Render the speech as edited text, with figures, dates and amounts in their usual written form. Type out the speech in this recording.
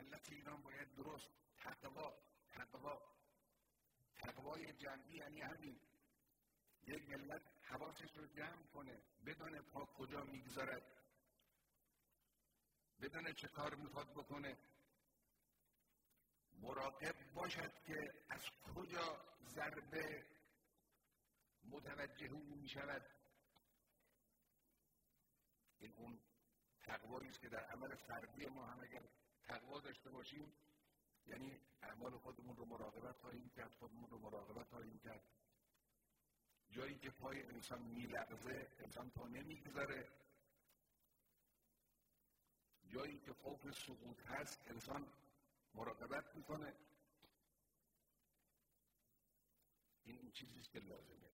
ملت ایران باید درست تقوای جمعی یعنی همین، یک ملت حواسش رو جمع کنه، بدونه پا کجا میگذارد، بدونه چه کار میخواد بکنه، مراقب باشد که از کجا ضربه متوجه او میشود. این اون تقوایی است که در عمل فردی ما هم اگر تقوا داشته باشیم، یعنی اعمال خودمون رو مراقبت خواهیم کرد، خودمون رو مراقبت خواهیم کرد. جایی که پای انسان میلغزه انسان پا نمیگذاره، جایی که خوف سقوط هست انسان مراقبت میکنه. این چیزیست که لازمه.